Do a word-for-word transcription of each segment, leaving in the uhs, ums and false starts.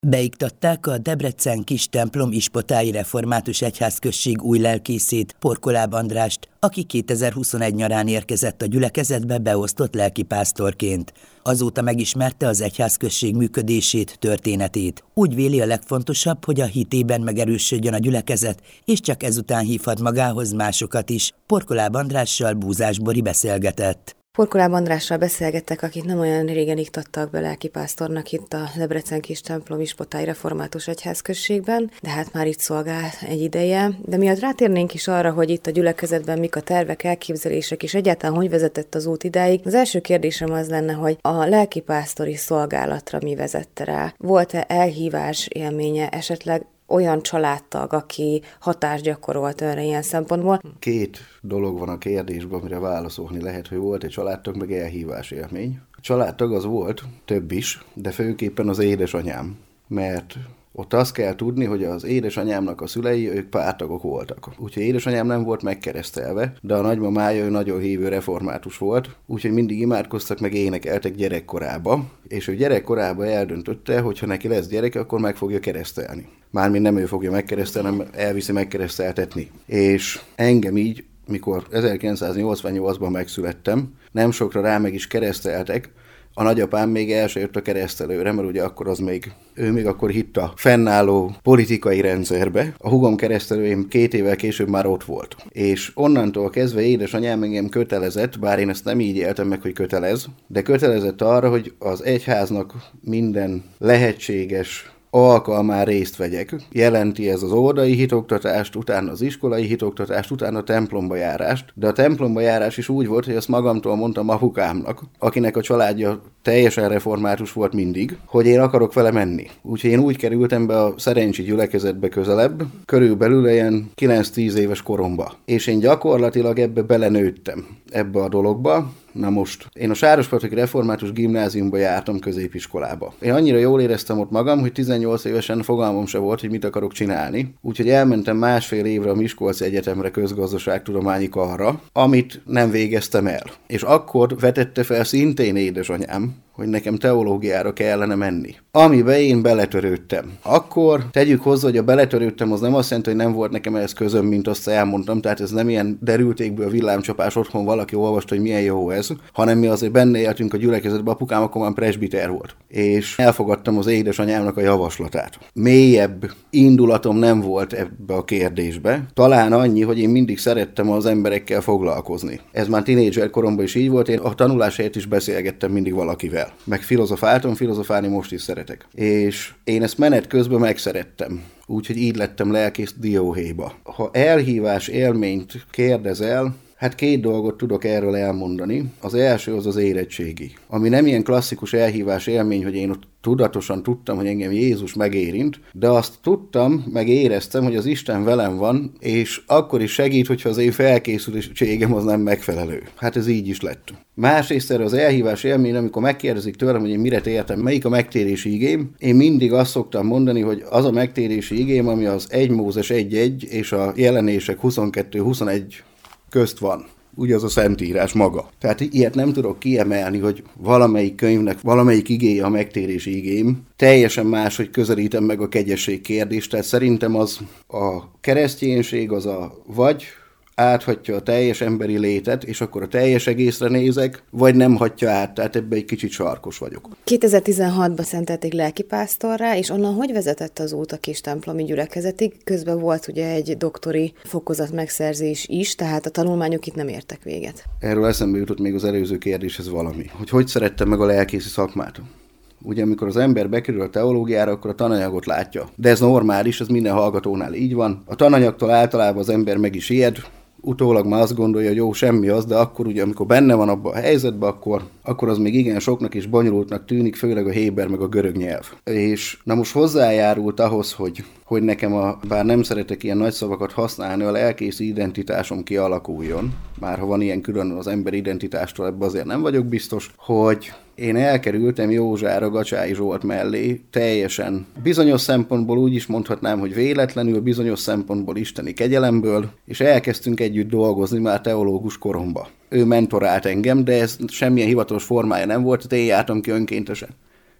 Beiktatták a Debrecen kis templom ispotái református egyházközség új lelkészét, Porkoláb Andrást, aki kétezer-huszonegy nyarán érkezett a gyülekezetbe beosztott lelkipásztorként. Azóta megismerte az egyházközség működését, történetét. Úgy véli, a legfontosabb, hogy a hitében megerősödjön a gyülekezet, és csak ezután hívhat magához másokat is. Porkoláb Andrással Búzás Bori beszélgetett. Porkoláb Andrással beszélgettek, akit nem olyan régen iktattak be lelkipásztornak itt a Debrecen kis templom ispotái református egyházközségben, de hát már itt szolgál egy ideje. De miatt rátérnénk is arra, hogy itt a gyülekezetben mik a tervek, elképzelések, és egyáltalán hogy vezetett az út idáig. Az első kérdésem az lenne, hogy a lelkipásztori szolgálatra mi vezette rá? Volt-e elhívás élménye, esetleg olyan családtag, aki hatást gyakorolt önre ilyen szempontból? Két dolog van a kérdésben, amire válaszolni lehet, hogy volt egy családtag, meg elhívás élmény. A családtag az volt, több is, de főképpen az édesanyám, mert ott azt kell tudni, hogy az édesanyámnak a szülei, ők párttagok voltak. Úgyhogy édesanyám nem volt megkeresztelve, de a nagymamája ő nagyon hívő református volt, úgyhogy mindig imádkoztak, meg énekeltek gyerekkorába, és ő gyerekkorában eldöntötte, hogy ha neki lesz gyereke, akkor meg fogja keresztelni. Mármint nem ő fogja megkeresztelni, hanem elviszi megkereszteltetni. És engem így, mikor ezerkilencszáznyolcvannyolcban megszülettem, nem sokra rá meg is kereszteltek. A nagyapám még el se jött a keresztelőre, mert ugye akkor az még, ő még akkor hitt a fennálló politikai rendszerbe. A hugom keresztelőim két évvel később már ott volt. És onnantól kezdve édesanyám engem kötelezett, bár én ezt nem így éltem meg, hogy kötelez, de kötelezett arra, hogy az egyháznak minden lehetséges alkalmán részt vegyek. Jelenti ez az óvodai hitoktatást, utána az iskolai hitoktatást, utána a templomba járást. De a templomba járás is úgy volt, hogy azt magamtól mondtam apukámnak, akinek a családja teljesen református volt mindig, hogy én akarok vele menni. Úgyhogy én úgy kerültem be a Szerencsi gyülekezetbe közelebb, körülbelül ilyen kilenc-tíz éves koromba. És én gyakorlatilag ebbe belenőttem, ebbe a dologba. Na most, én a Sárospataki Református Gimnáziumba jártam középiskolába. Én annyira jól éreztem ott magam, hogy tizennyolc évesen fogalmam se volt, hogy mit akarok csinálni. Úgyhogy elmentem másfél évre a Miskolci Egyetemre közgazdaságtudományi karra, amit nem végeztem el. És akkor vetette fel szintén édesanyám, hogy nekem teológiára kellene menni. Amiben én beletörődtem. Akkor tegyük hozzá, hogy a beletörődtem, az nem azt jelenti, hogy nem volt nekem ehhez közöm, mint azt elmondtam, tehát ez nem ilyen derültékből villámcsapás, otthon valaki olvasta, hogy milyen jó ez, hanem mi azért benne éltünk a gyülekezetben, apukám akkor már presbiter volt. És elfogadtam az édesanyámnak a javaslatát. Mélyebb indulatom nem volt ebbe a kérdésbe. Talán annyi, hogy én mindig szerettem az emberekkel foglalkozni. Ez már tínédzser koromban is így volt, én a tanulás helyett is beszélgettem mindig valakivel. Meg filozofáltam, filozofálni most is szeretek. És én ezt menet közben megszerettem. Úgyhogy így lettem lelkész Dióhéjba. Ha elhívás élményt kérdezel, hát két dolgot tudok erről elmondani. Az első az az érettségi, ami nem ilyen klasszikus elhívás élmény, hogy én ott tudatosan tudtam, hogy engem Jézus megérint, de azt tudtam, meg éreztem, hogy az Isten velem van, és akkor is segít, hogyha az én felkészültségem az nem megfelelő. Hát ez így is lett. Másrészt erre az elhívás élmény, amikor megkérdezik tőlem, hogy én mire tértem, melyik a megtérési igém, én mindig azt szoktam mondani, hogy az a megtérési igém, ami az egy Mózes egy egy és a Jelenések huszonkettő huszonegy közt van. Ugye az a Szentírás maga. Tehát ilyet nem tudok kiemelni, hogy valamelyik könyvnek, valamelyik igéje a megtérési igém. Teljesen más, hogy közelítem meg a kegyesség kérdést. Tehát szerintem az a kereszténység az a vagy áthatja a teljes emberi létet, és akkor a teljes egészre nézek, vagy nem hatja át, tehát ebben egy kicsit sarkos vagyok. kétezer-tizenhatban szentelték lelkipásztorrá, és onnan hogy vezetett az út a kis templomi gyülekezetig? Közben volt ugye egy doktori fokozat megszerzés is, tehát a tanulmányok itt nem értek véget. Erről eszembe jutott még az előző kérdéshez valami, hogy hogy szerettem meg a lelkészi szakmát. Ugye amikor az ember bekerül a teológiára, akkor a tananyagot látja. De ez normális, ez minden hallgatónál így van. A tananyagtól általában az ember meg is ijed, utólag már azt gondolja, hogy jó, semmi az, de akkor ugye, amikor benne van abban a helyzetben, akkor, akkor az még igen soknak és bonyolultnak tűnik, főleg a héber meg a görög nyelv. És na most hozzájárult ahhoz, hogy, hogy nekem, a, bár nem szeretek ilyen nagy szavakat használni, a lelkészi identitásom kialakuljon, már ha van ilyen külön az ember identitástól, ebben azért nem vagyok biztos, hogy én elkerültem Józsára Gacsái Zsolt mellé teljesen. Bizonyos szempontból úgy is mondhatnám, hogy véletlenül, bizonyos szempontból isteni kegyelemből, és elkezdtünk együtt dolgozni már teológus koromba. Ő mentorált engem, de ez semmilyen hivatalos formája nem volt, tehát én jártam ki önkéntesen.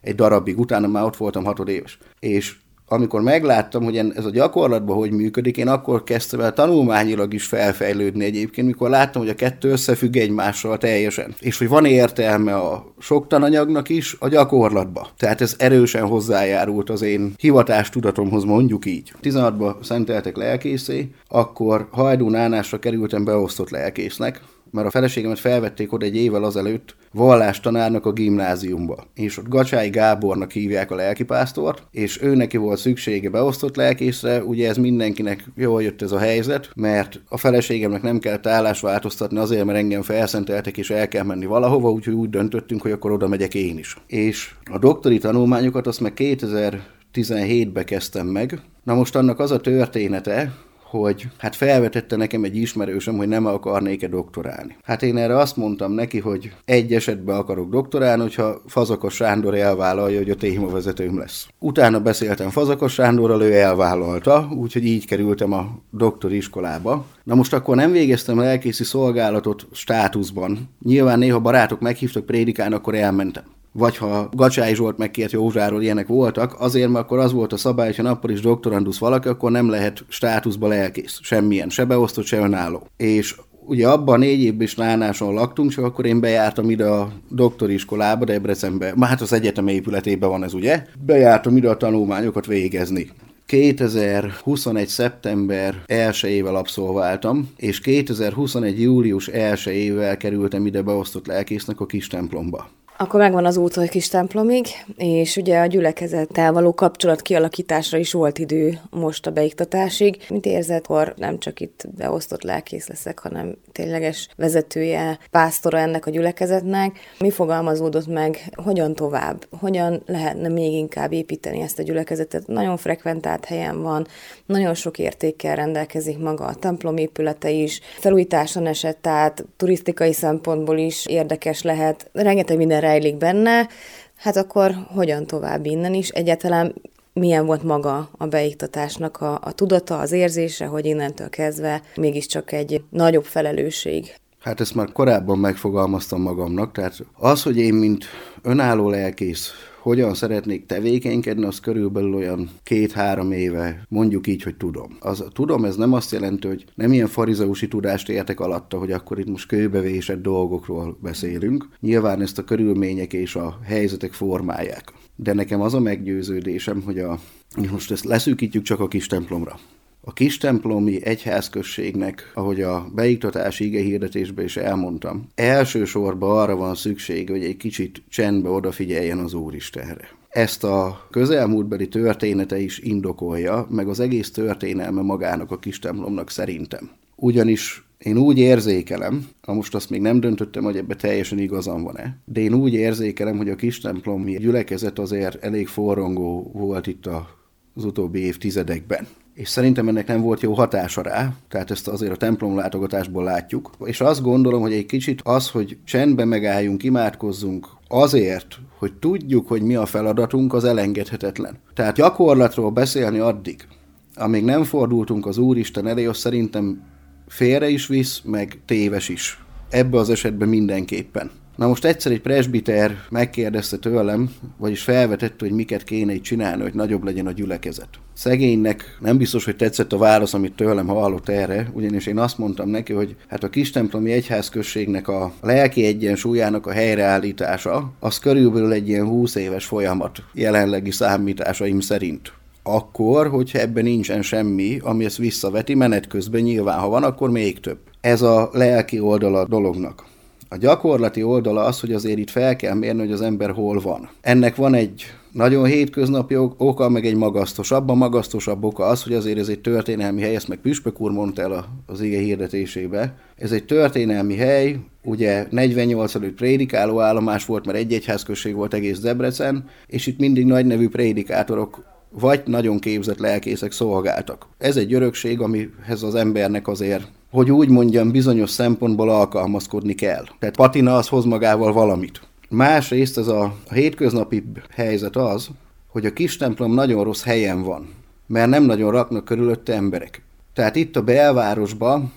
egy darabig, utána már ott voltam hatodéves. És amikor megláttam, hogy ez a gyakorlatban hogy működik, én akkor kezdtem el tanulmányilag is felfejlődni egyébként, mikor láttam, hogy a kettő összefügg egymással teljesen. És hogy van értelme a sok tananyagnak is a gyakorlatba. Tehát ez erősen hozzájárult az én hivatástudatomhoz, mondjuk így. tizenhatban szenteltek lelkészé, akkor Hajdú Nánásra kerültem beosztott lelkésznek, mert a feleségemet felvették oda egy évvel azelőtt vallástanárnak a gimnáziumba. És ott Gacsái Gábornak hívják a lelkipásztort, és ő neki volt szüksége beosztott lelkészre, ugye ez mindenkinek jól jött ez a helyzet, mert a feleségemnek nem kellett állást változtatni azért, mert engem felszenteltek, és el kell menni valahova, úgyhogy úgy döntöttünk, hogy akkor oda megyek én is. És a doktori tanulmányokat azt meg kétezer-tizenhétben kezdtem meg. Na most annak az a története, hogy hát felvetette nekem egy ismerősöm, hogy nem akarnék-e doktorálni. Hát én erre azt mondtam neki, hogy egy esetben akarok doktorálni, hogyha Fazakas Sándor elvállalja, hogy a témavezetőm lesz. Utána beszéltem Fazakas Sándorral, ő elvállalta, úgyhogy így kerültem a doktori iskolába. Na most akkor nem végeztem lelkészi szolgálatot státuszban. Nyilván néha barátok meghívtak prédikálni, akkor elmentem. Vagy ha Gacsái Zsolt megkért Józsáról, ilyenek voltak, azért, mert akkor az volt a szabály, hogy ha nappal is doktorandusz valaki, akkor nem lehet státuszba lelkész. Semmilyen, se beosztott, se önálló. És ugye abban a négy évben is Nánáson laktunk, csak akkor én bejártam ide a doktori iskolába, Debrecenbe, már hát az egyetem épületében van ez, ugye? Bejártam ide a tanulmányokat végezni. kétezer-huszonegy. szeptember elsejével abszolváltam, és kétezer-huszonegy. július elsejével kerültem ide beosztott lelkésznek a kis templomba. Akkor megvan az út a kis templomig, és ugye a gyülekezettel való kapcsolat kialakításra is volt idő most a beiktatásig. Mit érzed, akkor nem csak itt beosztott lelkész leszek, hanem tényleges vezetője, pásztora ennek a gyülekezetnek? Mi fogalmazódott meg, hogyan tovább? Hogyan lehetne még inkább építeni ezt a gyülekezetet? Nagyon frekventált helyen van, nagyon sok értékkel rendelkezik maga a templom épülete is, felújításon esett át, turisztikai szempontból is érdekes lehet, rengeteg minden rejlik benne, hát akkor hogyan tovább innen is? Egyáltalán milyen volt maga a beiktatásnak a, a tudata, az érzése, hogy innentől kezdve mégiscsak egy nagyobb felelősség? Hát ezt már korábban megfogalmaztam magamnak, tehát az, hogy én mint önálló lelkész hogyan szeretnék tevékenykedni, az körülbelül olyan két-három éve, mondjuk így, hogy tudom. Az tudom, ez nem azt jelenti, hogy nem ilyen farizeusi tudást értek alatta, hogy akkor itt most kőbevésett dolgokról beszélünk. Nyilván ezt a körülmények és a helyzetek formálják. De nekem az a meggyőződésem, hogy a, most ezt leszűkítjük csak a kis templomra. A kistemplomi egyházközségnek, ahogy a beiktatási igehirdetésben is elmondtam, elsősorban arra van szükség, hogy egy kicsit csendbe odafigyeljen az Úristenre. Ezt a közelmúltbeli története is indokolja, meg az egész történelme magának a kistemplomnak szerintem. Ugyanis én úgy érzékelem, ha most azt még nem döntöttem, hogy ebbe teljesen igazam van-e, de én úgy érzékelem, hogy a kistemplomi gyülekezet azért elég forrongó volt itt az utóbbi évtizedekben. És szerintem ennek nem volt jó hatása rá, tehát ezt azért a templom látogatásból látjuk. És azt gondolom, hogy egy kicsit az, hogy csendben megálljunk, imádkozzunk azért, hogy tudjuk, hogy mi a feladatunk, az elengedhetetlen. Tehát gyakorlatról beszélni addig, amíg nem fordultunk az Úristen elé, az szerintem félre is visz, meg téves is. Ebbe az esetben mindenképpen. Na most egyszer egy presbiter megkérdezte tőlem, vagyis felvetette, hogy miket kéne így csinálni, hogy nagyobb legyen a gyülekezet. Szegénynek nem biztos, hogy tetszett a válasz, amit tőlem hallott erre, ugyanis én azt mondtam neki, hogy hát a kistemplomi egyházközségnek a lelki egyensúlyának a helyreállítása, az körülbelül egy ilyen húsz éves folyamat jelenlegi számításaim szerint. Akkor, hogyha ebben nincsen semmi, ami ezt visszaveti, menet közben nyilván, ha van, akkor még több. Ez a lelki oldala a dolognak. A gyakorlati oldala az, hogy azért itt fel kell mérni, hogy az ember hol van. Ennek van egy nagyon hétköznapi oka, meg egy magasztosabb. A magasztosabb oka az, hogy azért ez egy történelmi hely, ezt meg Püspök úr mondta el az ige hirdetésébe. Ez egy történelmi hely, ugye negyvennyolc előtt prédikáló állomás volt, mert egy egyházközség volt egész Debrecen, és itt mindig nagy nevű prédikátorok vagy nagyon képzett lelkészek szolgáltak. Ez egy örökség, amihez az embernek azért, hogy úgy mondjam, bizonyos szempontból alkalmazkodni kell. Tehát patina az hoz magával valamit. Másrészt ez a, a hétköznapi helyzet az, hogy a kis templom nagyon rossz helyen van, mert nem nagyon raknak körülötte emberek. Tehát itt a belvárosban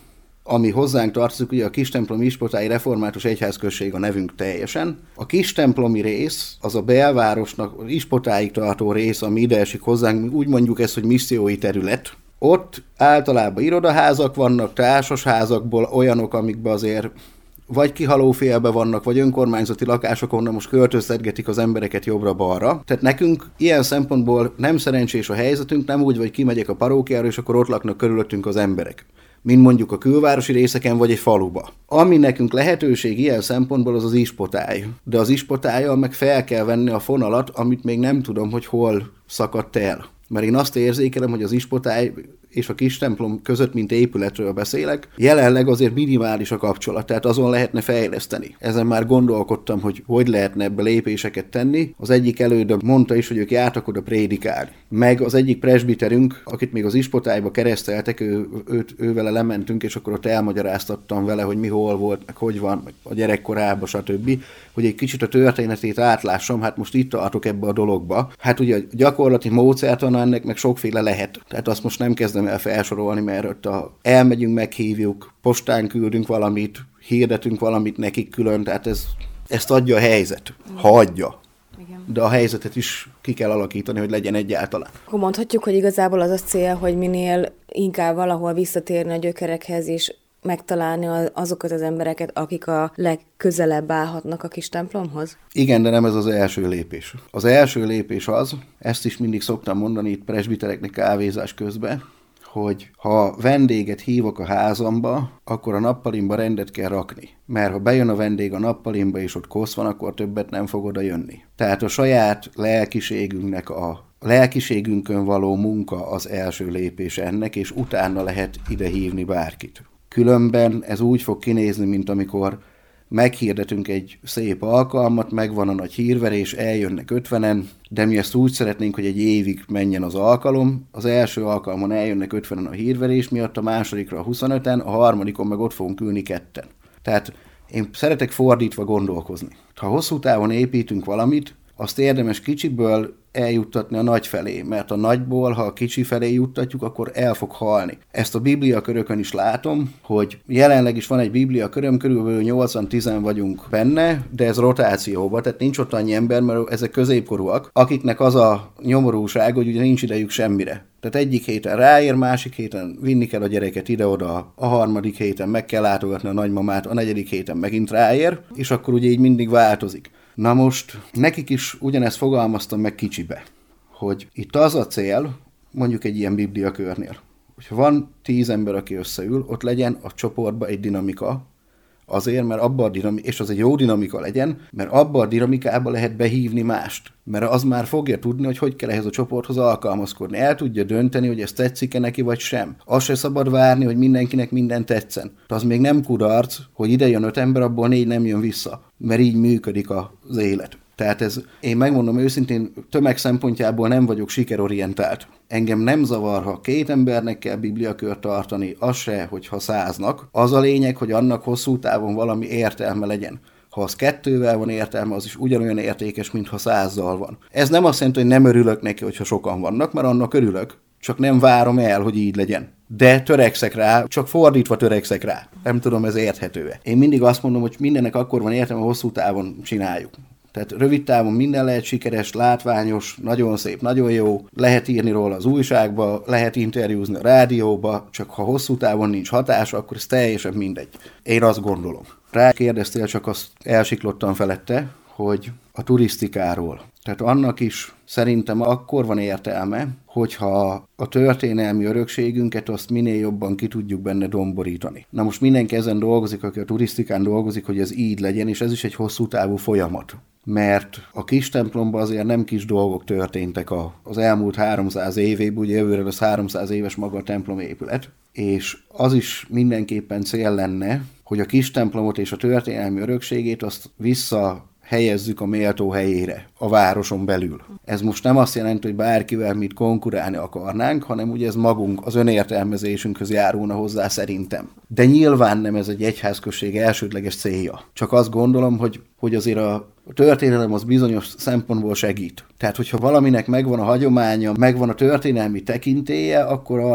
ami hozzánk tartozik, ugye a Kistemplomi Ispotályi Református Egyházközség a nevünk teljesen. A kistemplomi rész, az a belvárosnak Ispotáig tartó rész, ami ide esik hozzánk, úgy mondjuk ezt, hogy missziói terület. Ott általában irodaházak vannak, társasházakból olyanok, amikben azért vagy kihalófélbe vannak, vagy önkormányzati lakások, onnan most költöztetgetik az embereket jobbra-balra. Tehát nekünk ilyen szempontból nem szerencsés a helyzetünk, nem úgy, hogy kimegyek a parókiára, és akkor ott laknak körülöttünk az emberek, mint mondjuk a külvárosi részeken, vagy egy faluba. Ami nekünk lehetőség ilyen szempontból, az az ispotály. De az ispotállyal meg fel kell venni a fonalat, amit még nem tudom, hogy hol szakadt el. Mert én azt érzékelem, hogy az ispotály és a kistemplom között, mint épületről beszélek, jelenleg azért minimális a kapcsolat, tehát azon lehetne fejleszteni. Ezen már gondolkodtam, hogy hogy lehetne ebbe lépéseket tenni. Az egyik elődöm mondta is, hogy ők jártak oda prédikálni. Meg az egyik presbiterünk, akit még az ispotályba kereszteltek, ő, őt, ővele lementünk, és akkor ott elmagyaráztattam vele, hogy mi hol volt, meg hogy van, meg a gyerekkorában, stb., hogy egy kicsit a történetét átlássam, hát most itt tartok ebbe a dologba. Hát ugye a gyakorlati módszertana ennek meg sokféle lehet. Tehát azt most nem kezdem el felsorolni, mert ott a, elmegyünk, meghívjuk, postán küldünk valamit, hirdetünk valamit nekik külön, tehát ez, ezt adja a helyzet, ha adja. Igen. De a helyzetet is ki kell alakítani, hogy legyen egyáltalán. Akkor mondhatjuk, hogy igazából az a cél, hogy minél inkább valahol visszatérni a gyökerekhez, és megtalálni azokat az embereket, akik a legközelebb állhatnak a kis templomhoz? Igen, de nem ez az első lépés. Az első lépés az, ezt is mindig szoktam mondani itt presbitereknek kávézás közben, hogy ha vendéget hívok a házamba, akkor a nappalimba rendet kell rakni. Mert ha bejön a vendég a nappalimba, és ott kosz van, akkor többet nem fog oda jönni. Tehát a saját lelkiségünknek a A lelkiségünkön való munka az első lépés ennek, és utána lehet ide hívni bárkit. Különben ez úgy fog kinézni, mint amikor meghirdetünk egy szép alkalmat, megvan a nagy hírverés, eljönnek ötvenen, de mi ezt úgy szeretnénk, hogy egy évig menjen az alkalom. Az első alkalmon eljönnek ötvenen a hírverés miatt, a másodikra a huszonöten, a harmadikon meg ott fogunk ülni ketten. Tehát én szeretek fordítva gondolkozni. Ha hosszú távon építünk valamit, azt érdemes kicsiből eljuttatni a nagy felé, mert a nagyból, ha a kicsi felé juttatjuk, akkor el fog halni. Ezt a bibliakörökön is látom, hogy jelenleg is van egy bibliaköröm, körülbelül nyolcvan-tízen vagyunk benne, de ez rotációban, tehát nincs ott annyi ember, mert ezek középkorúak, akiknek az a nyomorúság, hogy ugye nincs idejük semmire. Tehát egyik héten ráér, másik héten vinni kell a gyereket ide-oda, a harmadik héten meg kell látogatni a nagymamát, a negyedik héten megint ráér, és akkor ugye így mindig változik. Na most nekik is ugyanezt fogalmaztam meg kicsibe, hogy itt az a cél, mondjuk egy ilyen bibliakörnél, hogyha van tíz ember, aki összeül, ott legyen a csoportban egy dinamika, azért, mert abban a dinamika, és az egy jó dinamika legyen, mert abban a dinamikába lehet behívni mást. Mert az már fogja tudni, hogy hogy kell ehhez a csoporthoz alkalmazkodni. El tudja dönteni, hogy ez tetszik-e neki, vagy sem. Azt se szabad várni, hogy mindenkinek minden tetszen. Az még nem kudarc, hogy ide jön öt ember, abból négy nem jön vissza. Mert így működik az élet. Tehát ez, én megmondom őszintén, tömeg szempontjából nem vagyok sikerorientált. Engem nem zavar, ha két embernek kell bibliakört tartani, az se, hogyha száznak. Az a lényeg, hogy annak hosszú távon valami értelme legyen. Ha az kettővel van értelme, az is ugyanolyan értékes, mintha százzal van. Ez nem azt jelenti, hogy nem örülök neki, hogyha sokan vannak, mert annak örülök. Csak nem várom el, hogy így legyen. De törekszek rá, csak fordítva törekszek rá. Nem tudom, ez érthető-e. Én mindig azt mondom, hogy mindennek akkor van értelme, hosszú távon csináljuk. Tehát rövid távon minden lehet sikeres, látványos, nagyon szép, nagyon jó, lehet írni róla az újságba, lehet interjúzni a rádióba, csak ha hosszú távon nincs hatása, akkor ez teljesen mindegy. Én azt gondolom. Rákérdeztél, csak azt elsiklottam felette, hogy a turisztikáról. Tehát annak is szerintem akkor van értelme, hogyha a történelmi örökségünket azt minél jobban ki tudjuk benne domborítani. Na most mindenki ezen dolgozik, aki a turisztikán dolgozik, hogy ez így legyen, és ez is egy hosszú távú folyamat. Mert a kis templomban azért nem kis dolgok történtek az elmúlt háromszáz évében, ugye jövőre az háromszáz éves maga a templomépület, és az is mindenképpen cél lenne, hogy a kis templomot és a történelmi örökségét azt vissza helyezzük a méltó helyére, a városon belül. Ez most nem azt jelenti, hogy bárkivel mit konkurálni akarnánk, hanem ugye ez magunk, az önértelmezésünkhöz járulna hozzá szerintem. De nyilván nem ez egy egyházközség elsődleges célja. Csak azt gondolom, hogy, hogy azért a A történelem az bizonyos szempontból segít. Tehát, hogyha valaminek megvan a hagyománya, megvan a történelmi tekintélye, akkor arra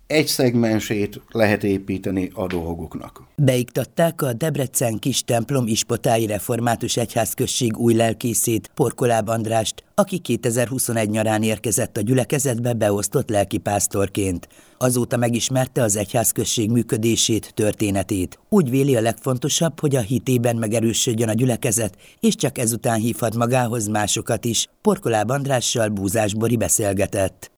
egy szegmensét lehet építeni a dolgoknak. Beiktatták a Debrecen kis templom ispotái református egyházközség új lelkészét, Porkoláb Andrást, aki kétezer-huszonegy nyarán érkezett a gyülekezetbe beosztott lelkipásztorként. Azóta megismerte az egyházközség működését, történetét. Úgy véli, a legfontosabb, hogy a hitében megerősödjön a gyülekezet, és csak ezután hívhat magához másokat is. Porkoláb Andrással Búzás Bori beszélgetett.